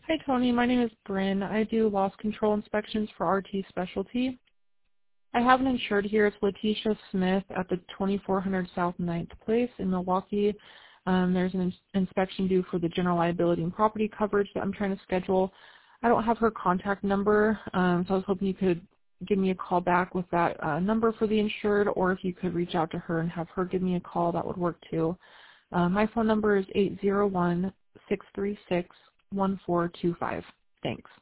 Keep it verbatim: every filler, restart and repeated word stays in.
Hi, Tony. My name is Bryn. I do loss control inspections for R T Specialty. I have an insured here. It's Letitia Smith at the twenty-four hundred South Ninth Place in Milwaukee. Um, there's an ins- inspection due for the general liability and property coverage that I'm trying to schedule. I don't have her contact number, um, so I was hoping you could give me a call back with that uh, number for the insured, or if you could reach out to her and have her give me a call, that would work too. Uh, my phone number is eight zero one, six three six, one four two five. Thanks.